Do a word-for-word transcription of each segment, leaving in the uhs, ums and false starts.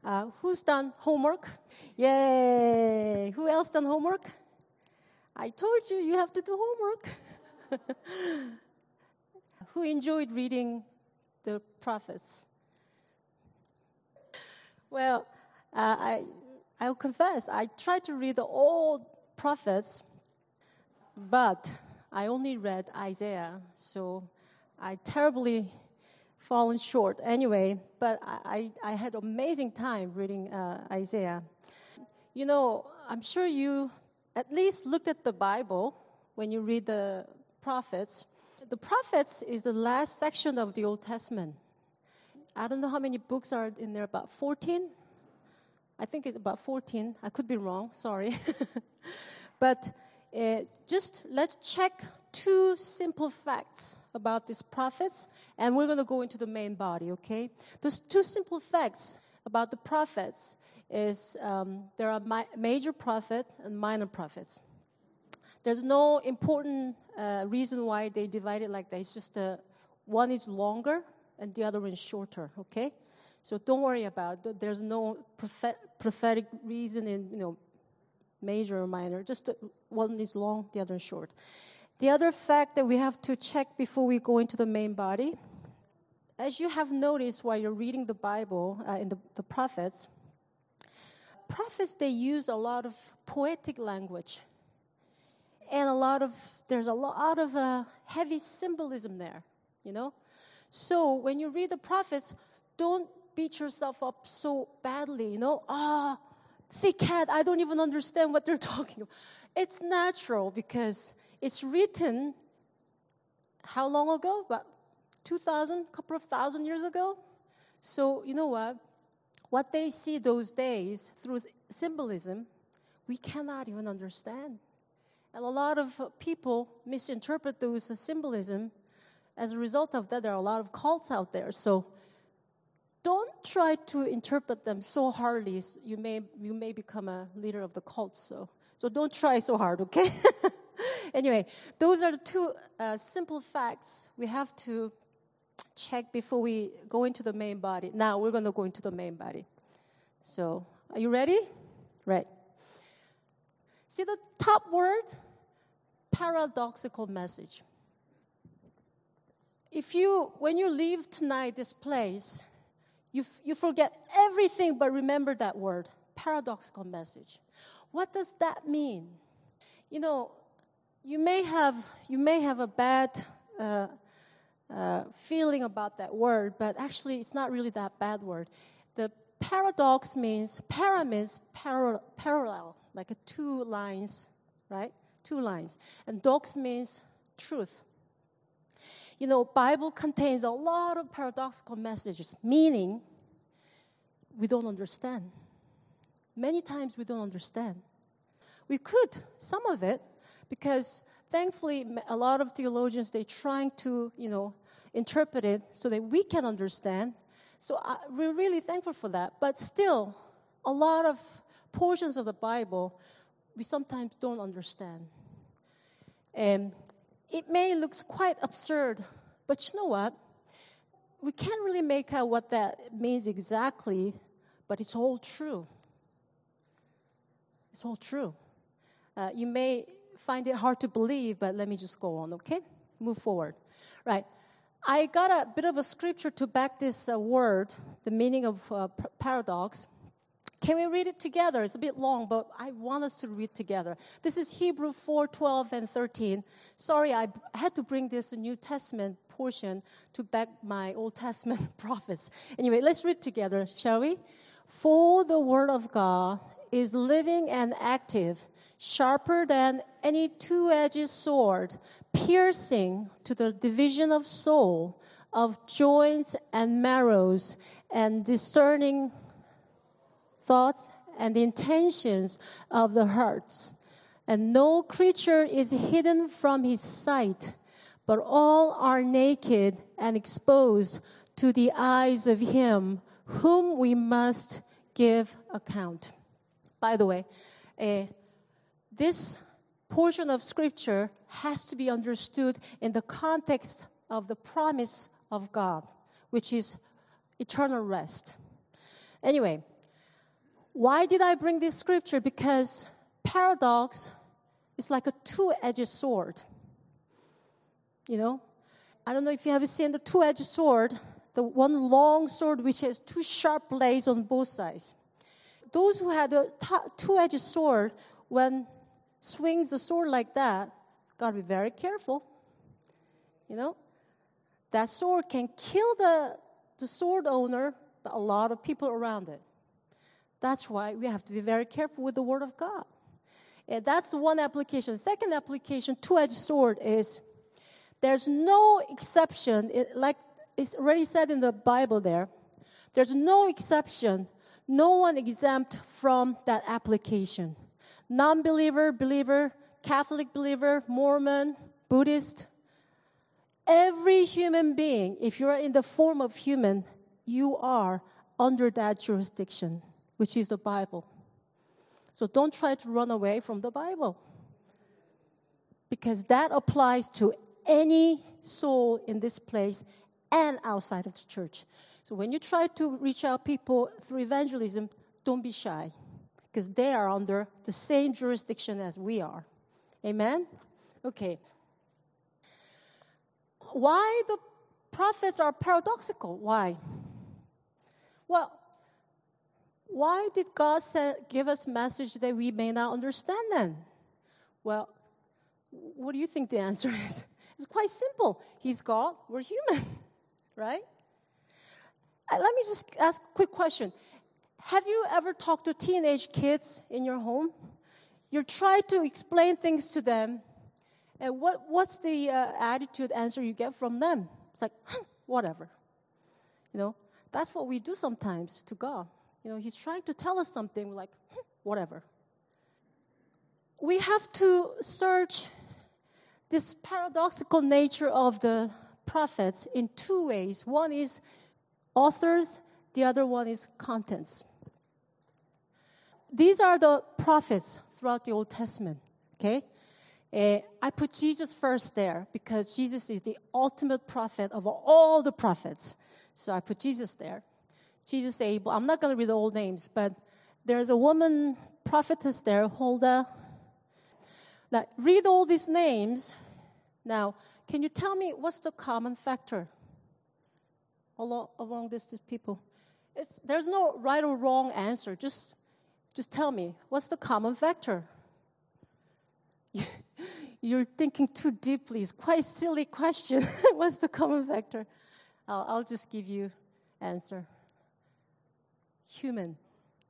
Uh, who's done homework? Yay! Who else done homework? I told you, you have to do homework. Who enjoyed reading the prophets? Well, uh, I, I'll confess, I tried to read the old prophets, but I only read Isaiah, so I terribly fallen short anyway, but I, I, I had amazing time reading uh, Isaiah. You know, I'm sure you at least looked at the Bible when you read the prophets. The prophets is the last section of the Old Testament. I don't know how many books are in there, about fourteen? I think it's about fourteen. I could be wrong, sorry. But uh, just let's check two simple facts about these prophets, and we're going to go into the main body, okay? Those two simple facts about the prophets is um, there are mi- major prophets and minor prophets. There's no important uh, reason why they divide it like that. It's just uh, one is longer and the other one is shorter, okay? So don't worry about it. There's no prophet- prophetic reason in, you know, major or minor. Just uh, one is long, the other is short. The other fact that we have to check before we go into the main body, as you have noticed while you're reading the Bible, uh, in the, the prophets, prophets, they use a lot of poetic language. And a lot of, there's a lot of uh, heavy symbolism there, you know? So when you read the prophets, don't beat yourself up so badly, you know? Ah, thick head, I don't even understand what they're talking about. It's natural because it's written how long ago? About two thousand, couple of thousand years ago? So, you know what? What they see those days through symbolism, we cannot even understand. And a lot of people misinterpret those symbolism. As a result of that, there are a lot of cults out there. So don't try to interpret them so hardly. You may you may become a leader of the cult. So so don't try so hard, okay? Anyway, those are the two uh, simple facts we have to check before we go into the main body. Now we're going to go into the main body. So are you ready? Right. See the top word? Paradoxical message. If you, when you leave tonight this place, you f- you forget everything but remember that word, paradoxical message. What does that mean? You know, you may have you may have a bad uh, uh, feeling about that word, but actually it's not really that bad word. The paradox means, para means par- parallel, like a two lines, right? Two lines. And dox means truth. You know, Bible contains a lot of paradoxical messages, meaning we don't understand. Many times we don't understand. We could, some of it, because thankfully a lot of theologians, they're trying to, you know, interpret it so that we can understand. So I, we're really thankful for that. But still, a lot of portions of the Bible, we sometimes don't understand. And it may look quite absurd, but you know what? We can't really make out what that means exactly, but it's all true. It's all true. Uh, you may find it hard to believe, but let me just go on, okay? Move forward. Right. I got a bit of a scripture to back this uh, word, the meaning of uh, p- paradox. Can we read it together? It's a bit long, but I want us to read together. This is Hebrews four, twelve, and thirteen. Sorry, I b- had to bring this New Testament portion to back my Old Testament prophets. Anyway, let's read together, shall we? For the word of God is living and active, sharper than any two-edged sword, piercing to the division of soul, of joints and marrows, and discerning thoughts and the intentions of the hearts. And no creature is hidden from his sight, but all are naked and exposed to the eyes of him whom we must give account. By the way, uh, this portion of Scripture has to be understood in the context of the promise of God, which is eternal rest. Anyway, Why did I bring this scripture? Because paradox is like a two-edged sword. You know? I don't know if you have seen the two-edged sword, the one long sword which has two sharp blades on both sides. Those who had a t- two-edged sword, when swings the sword like that, gotta be very careful. You know? That sword can kill the, the sword owner, but a lot of people around it. That's why we have to be very careful with the Word of God. And that's the one application. Second application, two-edged sword, is there's no exception. It, like it's already said in the Bible there, there's no exception, no one exempt from that application. Non-believer, believer, Catholic believer, Mormon, Buddhist, every human being, if you're in the form of human, you are under that jurisdiction, which is the Bible. So don't try to run away from the Bible, because that applies to any soul in this place and outside of the church. So when you try to reach out people through evangelism, don't be shy, because they are under the same jurisdiction as we are. Amen? Okay. Why the prophets are paradoxical? Why? Well, why did God send, give us message that we may not understand then? Well, what do you think the answer is? It's quite simple. He's God, we're human, right? Uh, let me just ask a quick question. Have you ever talked to teenage kids in your home? You try to explain things to them, and what, what's the uh, attitude answer you get from them? It's like, huh, whatever. You know, that's what we do sometimes to God. You know, He's trying to tell us something, we're like, hmm, whatever. We have to search this paradoxical nature of the prophets in two ways. One is authors, the other one is contents. These are the prophets throughout the Old Testament, okay? Uh, I put Jesus first there because Jesus is the ultimate prophet of all the prophets. So I put Jesus there. Jesus Abel. I'm not going to read all names, but there's a woman prophetess there, Huldah. Now, read all these names. Now, can you tell me what's the common factor along, among these people? It's, there's no right or wrong answer. Just, just tell me, what's the common factor? You're thinking too deeply. It's quite a silly question. What's the common factor? I'll, I'll just give you answer. Human.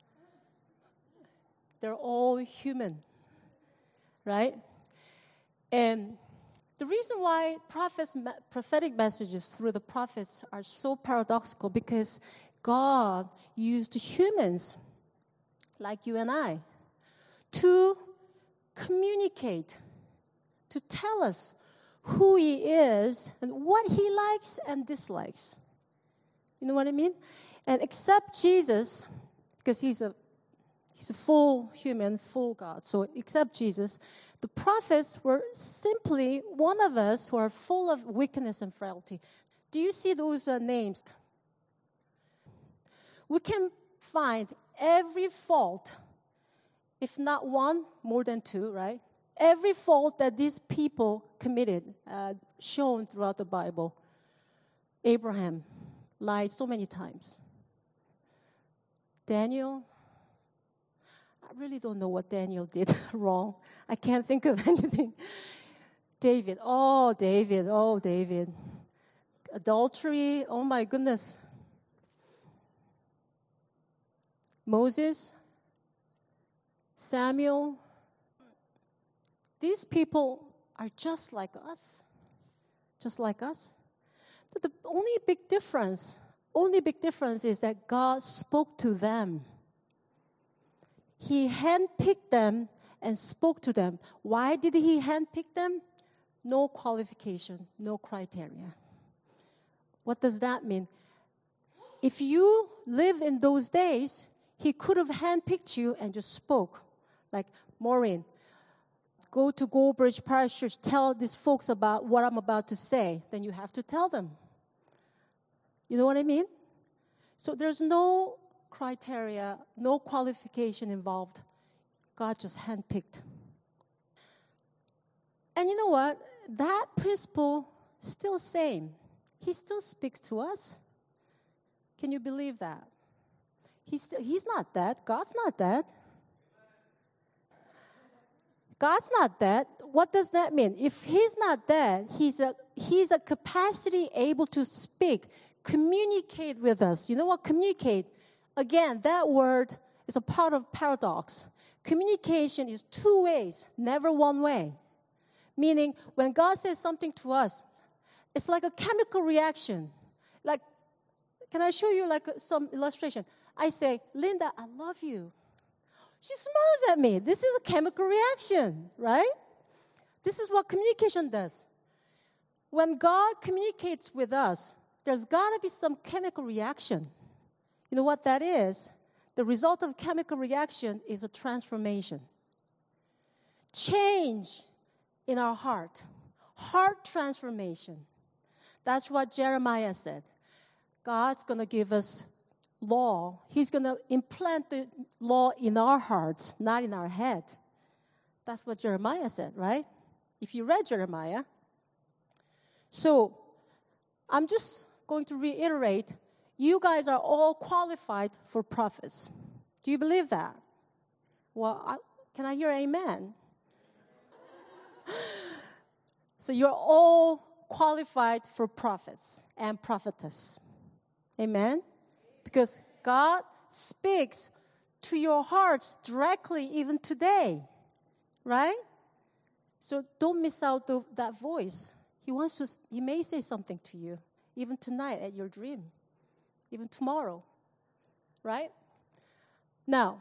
They're all human, right? And the reason why prophets, prophetic messages through the prophets are so paradoxical, because God used humans like you and I to communicate, to tell us who He is and what He likes and dislikes. You know what I mean? And except Jesus, because he's a he's a full human, full God. So except Jesus, the prophets were simply one of us who are full of weakness and frailty. Do you see those uh, names? We can find every fault, if not one, more than two, right? Every fault that these people committed, uh, shown throughout the Bible. Abraham lied so many times. Daniel, I really don't know what Daniel did wrong. I can't think of anything. David, oh, David, oh, David. Adultery, oh my goodness. Moses, Samuel. These people are just like us. Just like us. But the only big difference Only big difference is that God spoke to them. He handpicked them and spoke to them. Why did He handpick them? No qualification, no criteria. What does that mean? If you lived in those days, He could have handpicked you and just spoke. Like, Maureen, go to Goldbridge Parish Church, tell these folks about what I'm about to say. Then you have to tell them. You know what I mean? So there's no criteria, no qualification involved. God just handpicked. And you know what? That principle still same. He still speaks to us. Can you believe that? He's, still, he's not dead. God's not dead. God's not dead. What does that mean? If he's not dead, he's a, he's a capacity able to speak, communicate with us. You know what? Communicate. Again, that word is a part of paradox. Communication is two ways, never one way. Meaning, when God says something to us, it's like a chemical reaction. Like, can I show you like some illustration? I say, Linda, I love you. She smiles at me. This is a chemical reaction, right? This is what communication does. When God communicates with us, there's got to be some chemical reaction. You know what that is? The result of chemical reaction is a transformation. Change in our heart. Heart transformation. That's what Jeremiah said. God's going to give us law. He's going to implant the law in our hearts, not in our head. That's what Jeremiah said, right? If you read Jeremiah. So, I'm just going to reiterate, you guys are all qualified for prophets. Do you believe that? Well, I, can I hear amen? So you're all qualified for prophets and prophetess. Amen? Because God speaks to your hearts directly even today. Right? So don't miss out the, that voice. He wants to, he may say something to you, even tonight at your dream, even tomorrow. Right? Now,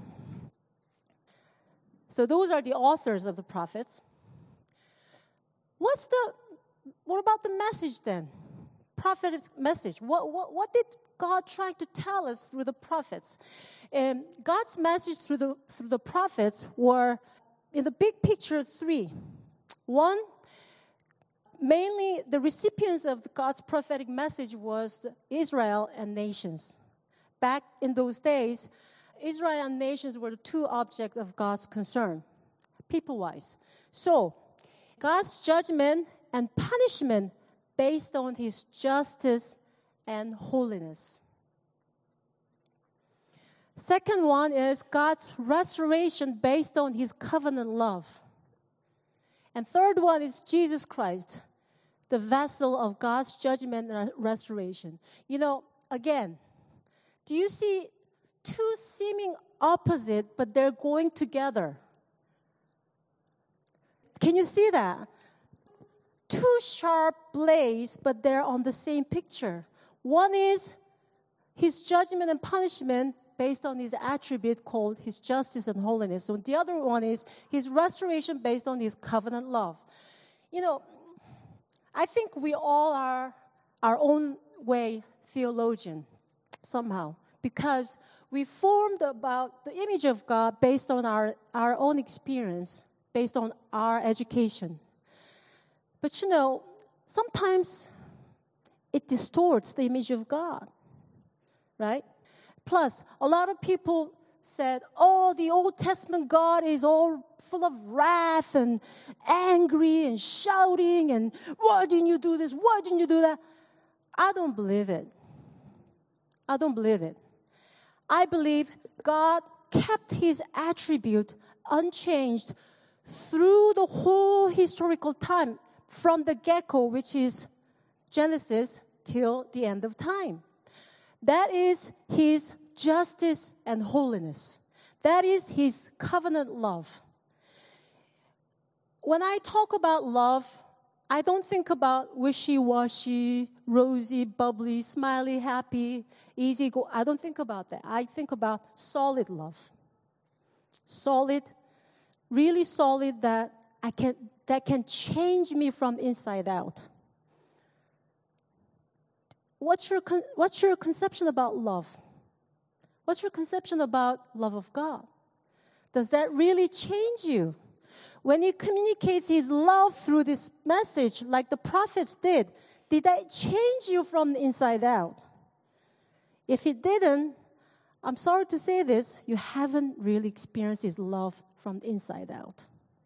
so those are the authors of the prophets. What's the, what about the message then? Prophet's message. What, what, what did God try to tell us through the prophets? Um, God's message through the, through the prophets were, in the big picture, three. One, mainly the recipients of God's prophetic message was Israel and nations. Back in those days, Israel and nations were the two objects of God's concern, people-wise. So, God's judgment and punishment based on his justice and holiness. Second one is God's restoration based on his covenant love. And third one is Jesus Christ, the vessel of God's judgment and restoration. You know, again, do you see two seeming opposite, but they're going together? Can you see that? Two sharp blades, but they're on the same picture. One is his judgment and punishment based on his attribute called his justice and holiness. So the other one is his restoration based on his covenant love. You know, I think we all are our own way theologian somehow, because we formed about the image of God based on our, our own experience, based on our education. But you know, sometimes it distorts the image of God, right? Plus, a lot of people said, oh, the Old Testament God is all full of wrath and angry and shouting and why didn't you do this? Why didn't you do that? I don't believe it. I don't believe it. I believe God kept his attribute unchanged through the whole historical time, from the get-go, which is Genesis, till the end of time. That is his justice and holiness. That is his covenant love. When I talk about love, I don't think about wishy-washy, rosy, bubbly, smiley, happy, easy go. I don't think about that. I think about solid love. Solid, really solid that I can that can change me from inside out. What's your con- what's your conception about love? What's your conception about love of God? Does that really change you? When he communicates his love through this message, like the prophets did, did that change you from the inside out? If it didn't, I'm sorry to say this, you haven't really experienced His love from the inside out.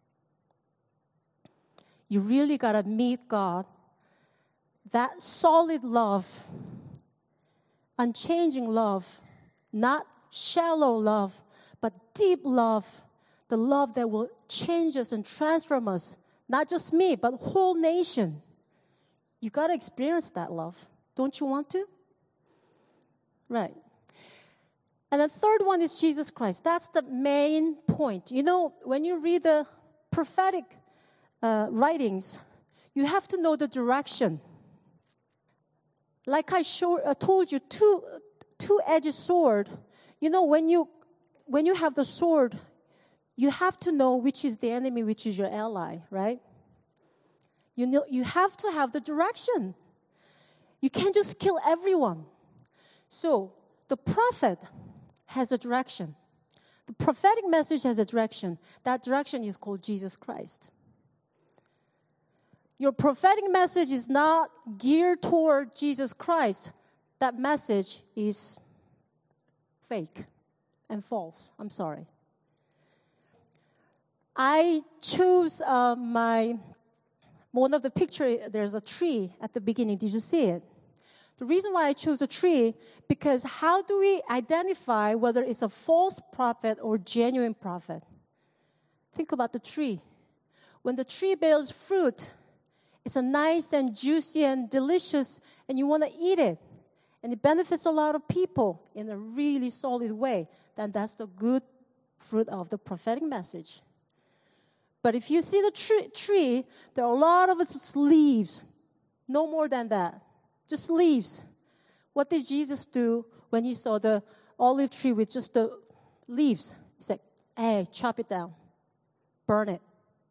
You really got to meet God. That solid love, unchanging love, not shallow love, but deep love, the love that will change us and transform us. Not just me, but the whole nation. You got to experience that love. Don't you want to? Right. And the third one is Jesus Christ. That's the main point. You know, when you read the prophetic uh, writings, you have to know the direction. Like I show, uh, told you, two, two-edged sword. You know, when you when you have the sword, you have to know which is the enemy, which is your ally, right? You know, you have to have the direction. You can't just kill everyone. So the prophet has a direction. The prophetic message has a direction. That direction is called Jesus Christ. Your prophetic message is not geared toward Jesus Christ. That message is fake and false. I'm sorry. I chose uh, my, one of the picture, there's a tree at the beginning. Did you see it? The reason why I chose a tree, because how do we identify whether it's a false prophet or genuine prophet? Think about the tree. When the tree bears fruit, it's a nice and juicy and delicious, and you want to eat it. And it benefits a lot of people in a really solid way. Then that's the good fruit of the prophetic message. But if you see the tree, tree, there are a lot of its leaves. No more than that. Just leaves. What did Jesus do when he saw the olive tree with just the leaves? He said, hey, chop it down. Burn it.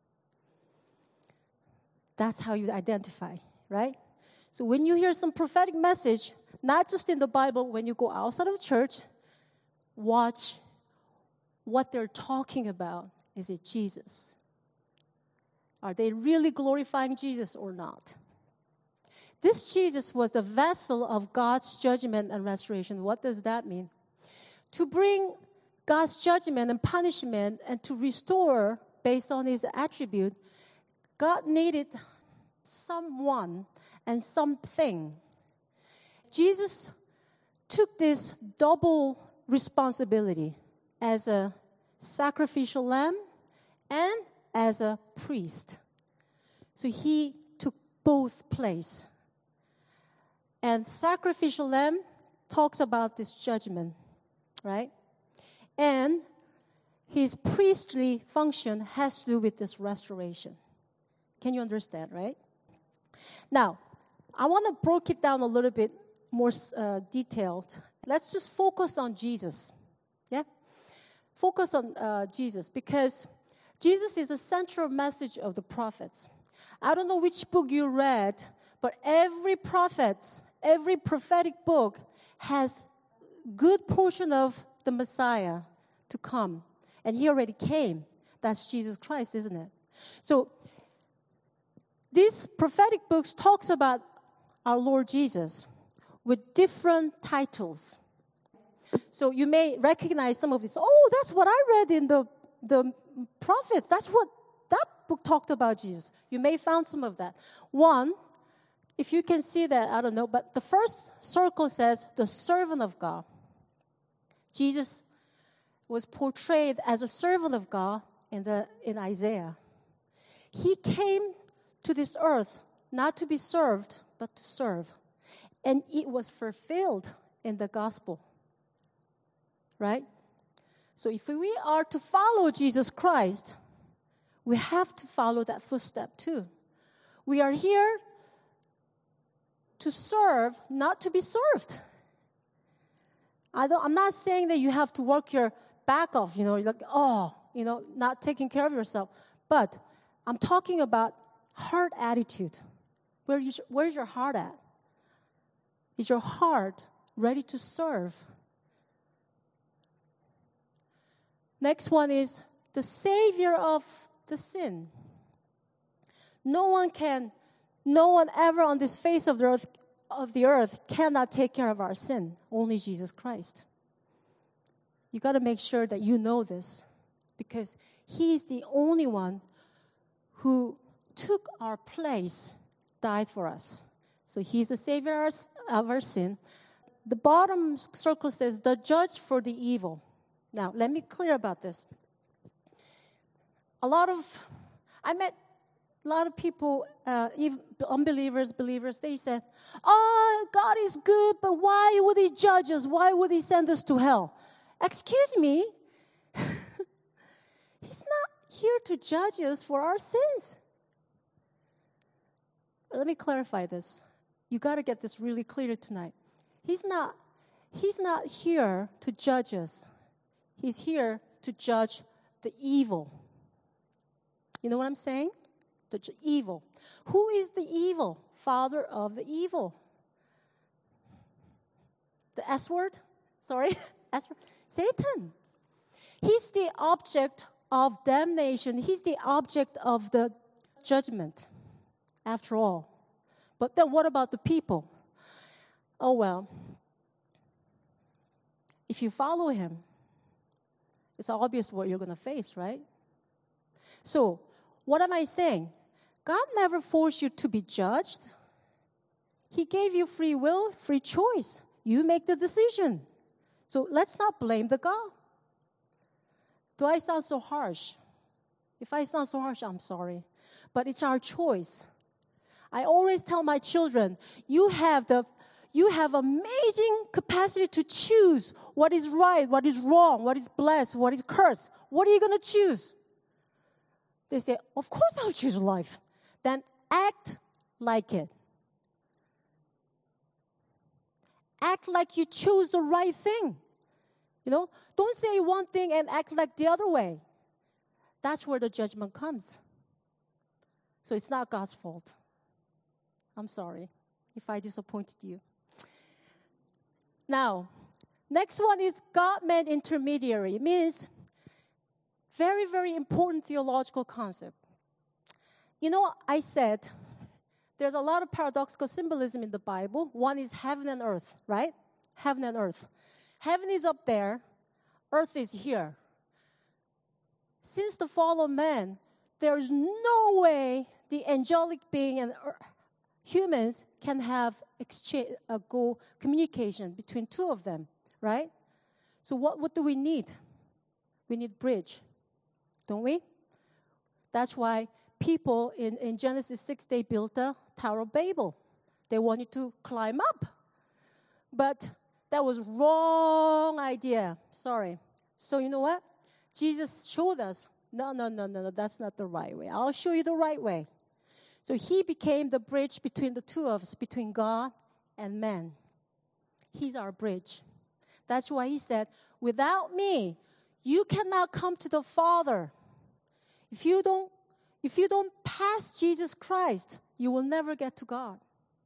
That's how you identify, right? So when you hear some prophetic message, not just in the Bible, when you go outside of the church, watch what they're talking about. Is it Jesus? Are they really glorifying Jesus or not? This Jesus was the vessel of God's judgment and restoration. What does that mean? To bring God's judgment and punishment and to restore based on His attribute, God needed someone and something. Jesus took this double responsibility as a sacrificial lamb and as a priest. So He took both place. And sacrificial lamb talks about this judgment, right? And His priestly function has to do with this restoration. Can you understand, right? Now, I want to break it down a little bit more uh, detailed. Let's just focus on Jesus, yeah? Focus on uh, Jesus, because Jesus is the central message of the prophets. I don't know which book you read, but every prophet, every prophetic book has good portion of the Messiah to come. And He already came. That's Jesus Christ, isn't it? So these prophetic books talks about our Lord Jesus with different titles. So you may recognize some of this. Oh, that's what I read in the, the prophets. That's what that book talked about Jesus. You may found some of that. One, if you can see that, I don't know, but the first circle says the servant of God. Jesus was portrayed as a servant of God in the in Isaiah. He came to this earth not to be served, but to serve. And it was fulfilled in the gospel. Right? So if we are to follow Jesus Christ, we have to follow that footstep too. We are here to serve, not to be served. I don't, I'm not saying that you have to work your back off, you know, like, oh, you know, not taking care of yourself. But I'm talking about heart attitude. Where you, where's your heart at? Is your heart ready to serve? Next one is the Savior of the sin. No one can, no one ever on this face of the earth, of the earth cannot take care of our sin. Only Jesus Christ. you got to make sure that you know this, because he's the only one who took our place, died for us. So he's the savior of our sin. The bottom circle says, the judge for the evil. Now, let me clear about this. A lot of, I met a lot of people, uh, even unbelievers, believers, they said, oh, God is good, but why would he judge us? Why would he send us to hell? Excuse me. He's not here to judge us for our sins. Let me clarify this. You got to get this really clear tonight. He's not, he's not here to judge us. He's here to judge the evil. You know what I'm saying? The j- evil. Who is the evil? Father of the evil. The S word? Sorry? S word? Satan. He's the object of damnation. He's the object of the judgment, after all. But then what about the people? Oh, well, if you follow him, it's obvious what you're going to face, right? So, what am I saying? God never forced you to be judged. He gave you free will, free choice. You make the decision. So, let's not blame the God. Do I sound so harsh? If I sound so harsh, I'm sorry. But it's our choice. I always tell my children, you have the you have amazing capacity to choose what is right, what is wrong, what is blessed, what is cursed. What are you going to choose? They say, of course I'll choose life. Then act like it. Act like you choose the right thing. You know, don't say one thing and act like the other way. That's where the judgment comes. So it's not God's fault. I'm sorry if I disappointed you. Now, next one is God-man intermediary. It means very, very important theological concept. You know, I said there's a lot of paradoxical symbolism in the Bible. One is heaven and earth, right? Heaven and earth. Heaven is up there. Earth is here. Since the fall of man, there is no way the angelic being and earth, humans can have exchange, uh, go communication between two of them, right? So what, what do we need? We need bridge, don't we? That's why people in, in Genesis six, they built a Tower of Babel. They wanted to climb up. But that was wrong idea. Sorry. So you know what? Jesus showed us, no, no, no, no, no, that's not the right way. I'll show you the right way. So he became the bridge between the two of us, between God and man. He's our bridge. That's why he said, without me, you cannot come to the Father. If you don't, if you don't pass Jesus Christ, you will never get to God.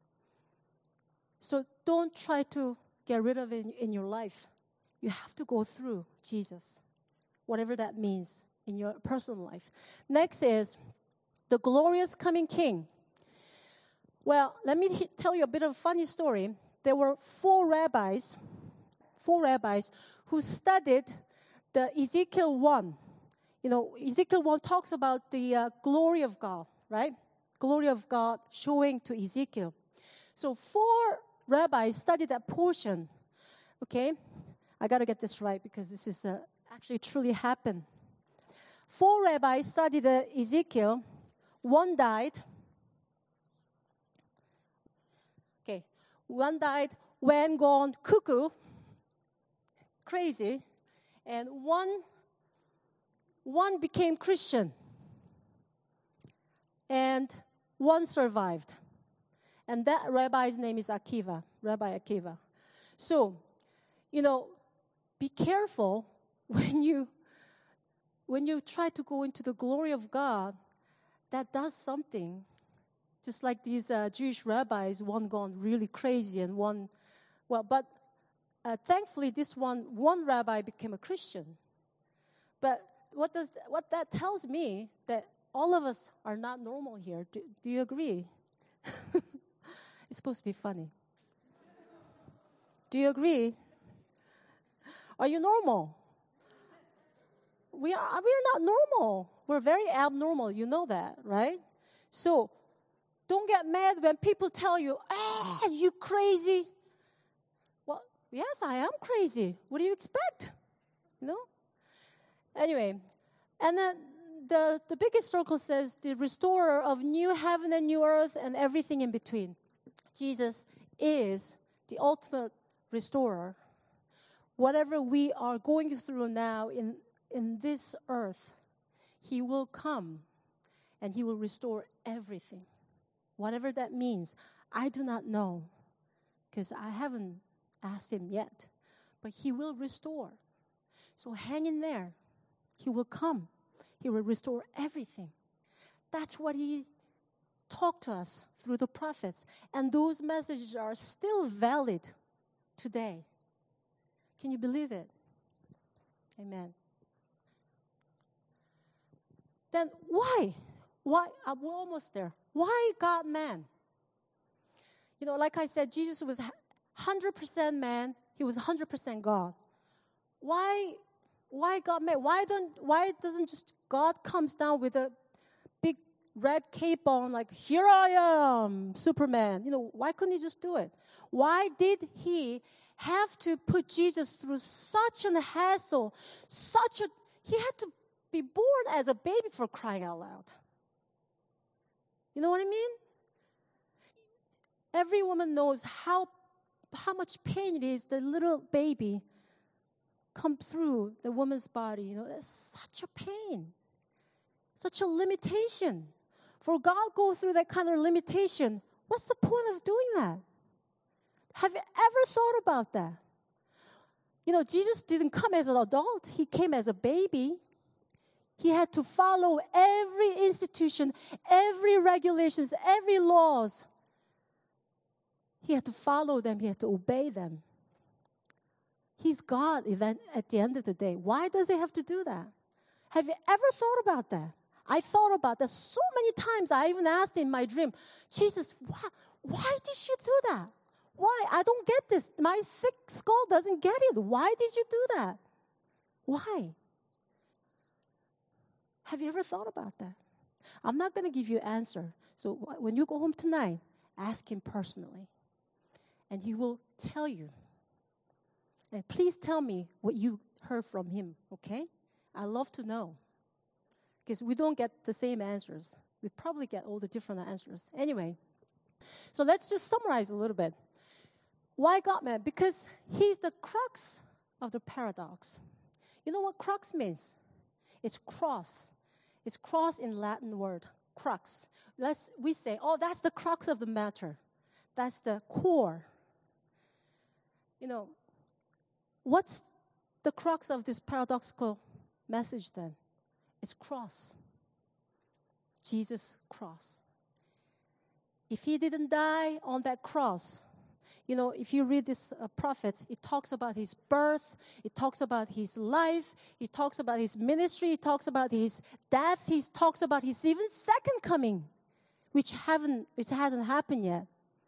So don't try to get rid of it in, in your life. You have to go through Jesus, whatever that means in your personal life. Next is the glorious coming King. Well, let me he- tell you a bit of a funny story. There were four rabbis, four rabbis who studied the Ezekiel one. You know, Ezekiel one talks about the uh, glory of God, right? Glory of God showing to Ezekiel. So four rabbis studied that portion. Okay? I got to get this right because this is uh, actually truly happened. Four rabbis studied uh, Ezekiel. One died. Okay. One died, went gone cuckoo, crazy. And one, one became Christian. And one survived. And that rabbi's name is Akiva, Rabbi Akiva. So, you know, be careful when you when you try to go into the glory of God. That does something. Just like these uh, Jewish rabbis, one gone really crazy and one, well, but uh, thankfully this one, one rabbi became a Christian. But what does what that tells me that all of us are not normal here. Do, do you agree? It's supposed to be funny. Do you agree? Are you normal? we are we're not normal. We're very abnormal. You know that, right? So don't get mad when people tell you, ah, you crazy. Well, yes, I am crazy. What do you expect? You know? Anyway, and then the, the biggest circle says the restorer of new heaven and new earth and everything in between. Jesus is the ultimate restorer. Whatever we are going through now in, in this earth, he will come and he will restore everything. Whatever that means, I do not know because I haven't asked him yet. But he will restore. So hang in there. He will come. He will restore everything. That's what he talked to us through the prophets. And those messages are still valid today. Can you believe it? Amen. Then why? Why? Uh, we're almost there. Why God man? You know, like I said, Jesus was one hundred percent man. He was one hundred percent God. Why? Why God man? Why don't? Why doesn't just God comes down with a big red cape on, like, here I am, Superman? You know, why couldn't he just do it? Why did he have to put Jesus through such an hassle, such a, he had to be born as a baby, for crying out loud. You know what I mean? Every woman knows how, how much pain it is, the little baby come through the woman's body. You know, that's such a pain, such a limitation. For God go through that kind of limitation, what's the point of doing that? Have you ever thought about that? You know, Jesus didn't come as an adult. He came as a baby. He had to follow every institution, every regulations, every laws. He had to follow them. He had to obey them. He's God event at the end of the day. Why does he have to do that? Have you ever thought about that? I thought about that so many times. I even asked in my dream, Jesus, why, why did you do that? Why? I don't get this. My thick skull doesn't get it. Why did you do that? Why? Have you ever thought about that? I'm not going to give you an answer. So when you go home tonight, ask him personally. And he will tell you. And please tell me what you heard from him, okay? I love to know. Because we don't get the same answers. We probably get all the different answers. Anyway, so let's just summarize a little bit. Why God man? Because he's the crux of the paradox. You know what crux means? It's cross. It's cross in Latin word, crux. Let's, we say, oh, that's the crux of the matter. That's the core. You know, what's the crux of this paradoxical message then? It's cross. Jesus' cross. If he didn't die on that cross, you know, if you read this uh, prophets, it talks about his birth, it talks about his life, it talks about his ministry, it talks about his death, he talks about his even second coming, which haven't, which hasn't happened yet.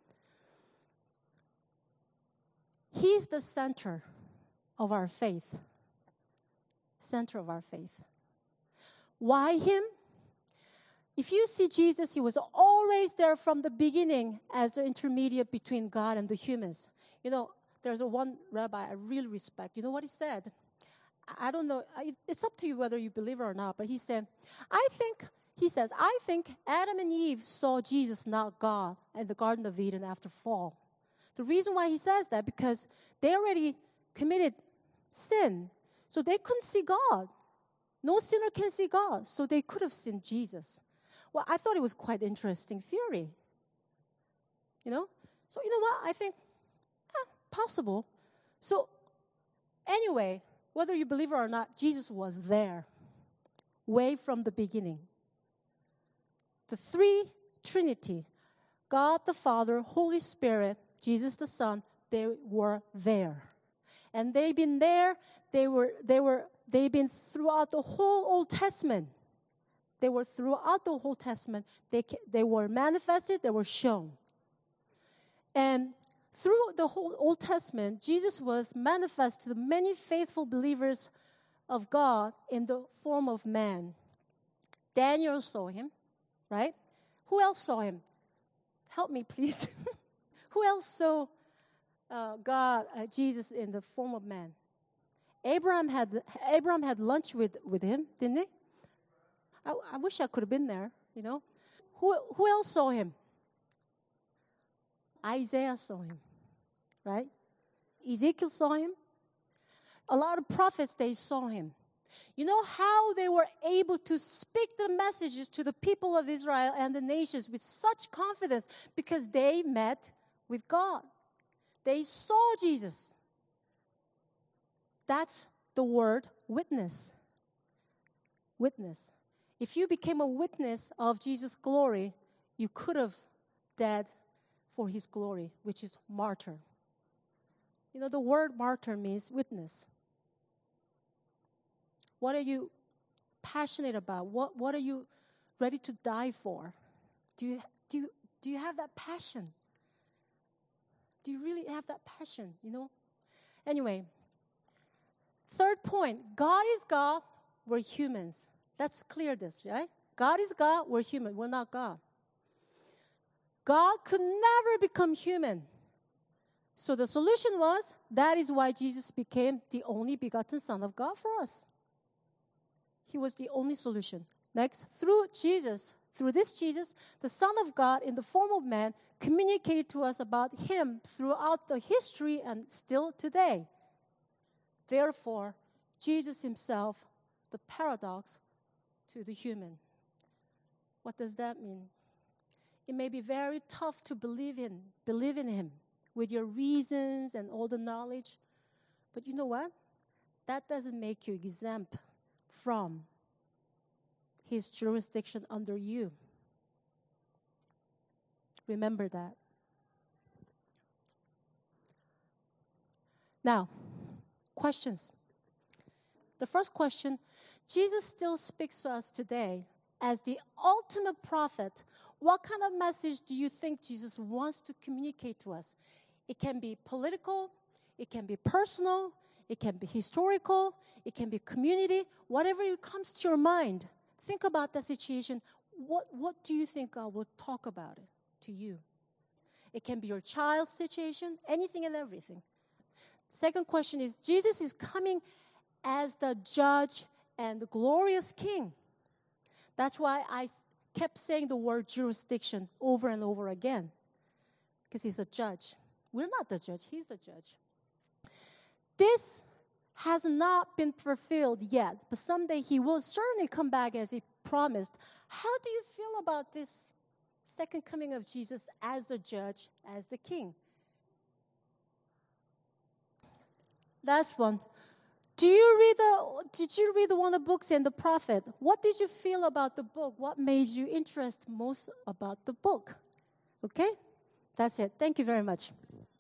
He's the center of our faith. Center of our faith. Why him? If you see Jesus, he was always there from the beginning as the intermediate between God and the humans. You know, there's a one rabbi I really respect. You know what he said? I don't know. It's up to you whether you believe it or not. But he said, I think, he says, I think Adam and Eve saw Jesus, not God, in the Garden of Eden after fall. The reason why he says that, because they already committed sin. So they couldn't see God. No sinner can see God. So they could have seen Jesus. Well, I thought it was quite interesting theory. You know? So you know what? I think, eh, possible. So anyway, whether you believe it or not, Jesus was there. Way from the beginning. The three Trinity, God the Father, Holy Spirit, Jesus the Son, they were there. And they've been there, they were, they were, they've been throughout the whole Old Testament. They were throughout the whole Testament. They, they were manifested, they were shown. And through the whole Old Testament, Jesus was manifest to the many faithful believers of God in the form of man. Daniel saw him, right? Who else saw him? Help me, please. Who else saw uh, God, uh, Jesus, in the form of man? Abraham had Abraham had lunch with, with him, didn't he? I, I wish I could have been there, you know. Who who else saw him? Isaiah saw him, right? Ezekiel saw him. A lot of prophets, they saw him. You know how they were able to speak the messages to the people of Israel and the nations with such confidence? Because they met with God. They saw Jesus. That's the word witness. Witness. If you became a witness of Jesus' glory, you could have died for his glory, which is martyr. You know, the word martyr means witness. What are you passionate about? What what are you ready to die for? Do you do you, do you have that passion? Do you really have that passion, you know? Anyway, third point, God is God, we're humans. Let's clear this, right? God is God, we're human, we're not God. God could never become human. So the solution was, that is why Jesus became the only begotten Son of God for us. He was the only solution. Next, through Jesus, through this Jesus, the Son of God in the form of man communicated to us about him throughout the history and still today. Therefore, Jesus himself, the paradox to the human. What does that mean? It may be very tough to believe in, believe in him with your reasons and all the knowledge. But you know what? That doesn't make you exempt from his jurisdiction under you. Remember that. Now, questions. The first question, Jesus still speaks to us today as the ultimate prophet. What kind of message do you think Jesus wants to communicate to us? It can be political, it can be personal, it can be historical, it can be community, whatever comes to your mind. Think about that situation. What, what do you think God will talk about it to you? It can be your child's situation, anything and everything. Second question is, Jesus is coming as the judge and the glorious king. That's why I kept saying the word jurisdiction over and over again, because he's a judge. We're not the judge, he's the judge. This has not been fulfilled yet, but someday he will certainly come back as he promised. How do you feel about this second coming of Jesus as the judge, as the king? Last one. Do you read the, did you read one of the books in the prophet? What did you feel about the book? What made you interested most about the book? Okay? That's it. Thank you very much.